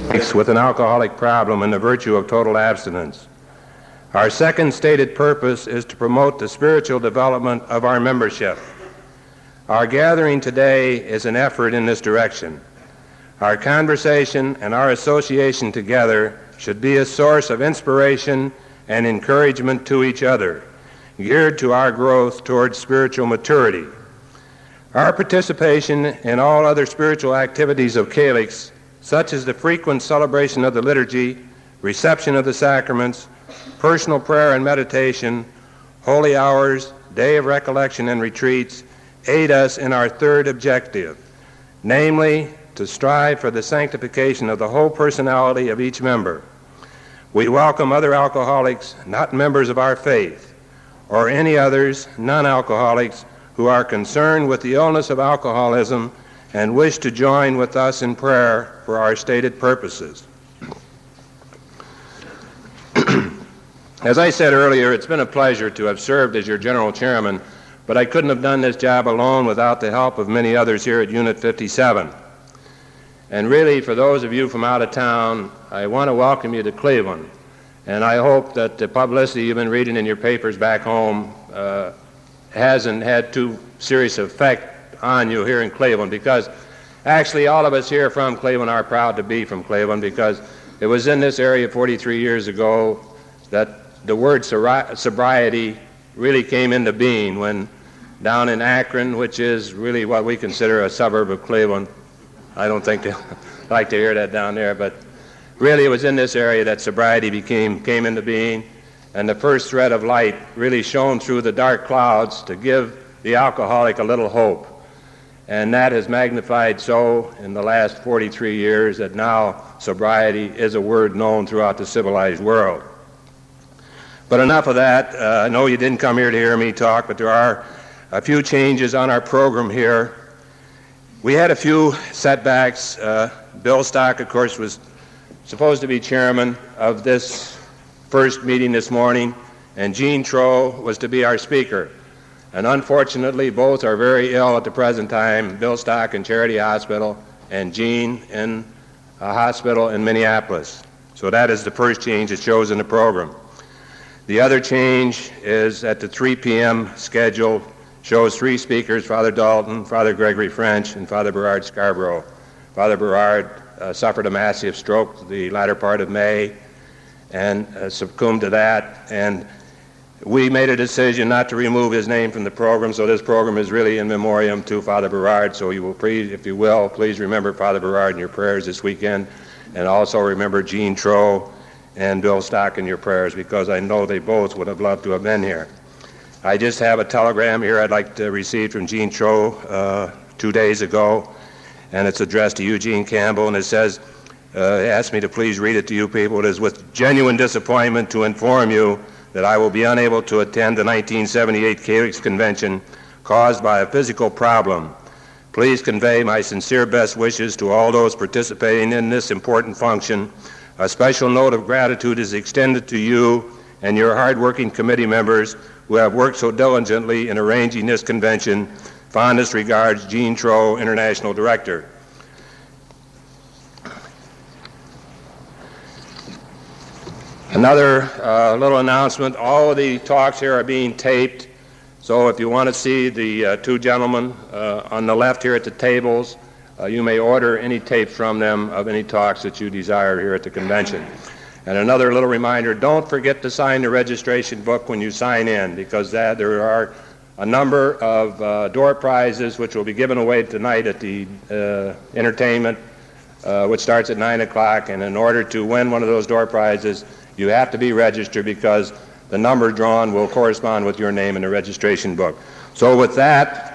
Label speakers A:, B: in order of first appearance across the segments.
A: with an alcoholic problem and the virtue of total abstinence. Our second stated purpose is to promote the spiritual development of our membership. Our gathering today is an effort in this direction. Our conversation and our association together should be a source of inspiration and encouragement to each other, geared to our growth towards spiritual maturity. Our participation in all other spiritual activities of Calyx, such as the frequent celebration of the liturgy, reception of the sacraments, personal prayer and meditation, holy hours, day of recollection and retreats, aid us in our third objective, namely, to strive for the sanctification of the whole personality of each member. We welcome other alcoholics, not members of our faith, or any others, non-alcoholics, who are concerned with the illness of alcoholism and wish to join with us in prayer for our stated purposes. As I said earlier, it's been a pleasure to have served as your general chairman, but I couldn't have done this job alone without the help of many others here at Unit 57. And really, for those of you from out of town, I want to welcome you to Cleveland. And I hope that the publicity you've been reading in your papers back home hasn't had too serious effect on you here in Cleveland, because actually all of us here from Cleveland are proud to be from Cleveland, because it was in this area 43 years ago that the word sobriety really came into being, when down in Akron, which is really what we consider a suburb of Cleveland. I don't think they like to hear that down there, but really it was in this area that sobriety came into being, and the first thread of light really shone through the dark clouds to give the alcoholic a little hope. And that has magnified so in the last 43 years that now sobriety is a word known throughout the civilized world. But enough of that. I know you didn't come here to hear me talk, but there are a few changes on our program here. We had a few setbacks. Bill Stock, of course, was supposed to be chairman of this first meeting this morning, and Gene Troe was to be our speaker. And unfortunately, both are very ill at the present time, Bill Stock in Charity Hospital and Gene in a hospital in Minneapolis. So that is the first change that shows in the program. The other change is at the 3 p.m. schedule shows 3 speakers, Father Dalton, Father Gregory French, and Father Berard Scarborough. Father Berard suffered a massive stroke the latter part of May and succumbed to that. And we made a decision not to remove his name from the program, so this program is really in memoriam to Father Berard. So you will please, if you will, please remember Father Berard in your prayers this weekend, and also remember Gene Troe and Bill Stock in your prayers, because I know they both would have loved to have been here. I just have a telegram here I'd like to receive from Gene Troe 2 days ago, and it's addressed to Eugene Campbell, and it says, he asked me to please read it to you people. It is with genuine disappointment to inform you that I will be unable to attend the 1978 Calyx Convention caused by a physical problem. Please convey my sincere best wishes to all those participating in this important function. A special note of gratitude is extended to you and your hard-working committee members who have worked so diligently in arranging this convention. Fondest regards, Gene Troe, International Director. Another little announcement. All of the talks here are being taped, so if you want to see the 2 gentlemen on the left here at the tables, you may order any tapes from them of any talks that you desire here at the convention. And another little reminder, don't forget to sign the registration book when you sign in, because there are a number of door prizes which will be given away tonight at the entertainment, which starts at 9 o'clock. And in order to win one of those door prizes, you have to be registered, because the number drawn will correspond with your name in the registration book. So with that,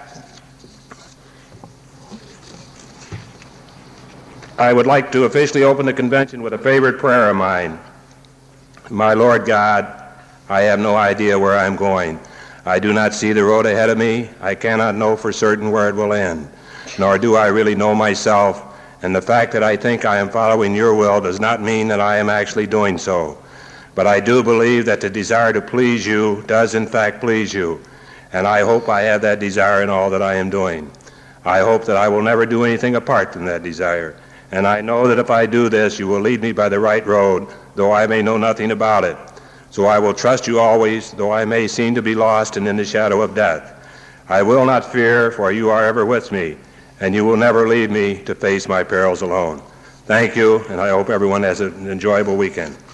A: I would like to officially open the convention with a favorite prayer of mine. My Lord God, I have no idea where I'm going. I do not see the road ahead of me. I cannot know for certain where it will end, nor do I really know myself. And the fact that I think I am following your will does not mean that I am actually doing so. But I do believe that the desire to please you does in fact please you. And I hope I have that desire in all that I am doing. I hope that I will never do anything apart from that desire. and I know that if I do this, you will lead me by the right road, though I may know nothing about it. So I will trust you always, though I may seem to be lost and in the shadow of death. I will not fear, for you are ever with me, and you will never leave me to face my perils alone. Thank you, and I hope everyone has an enjoyable weekend.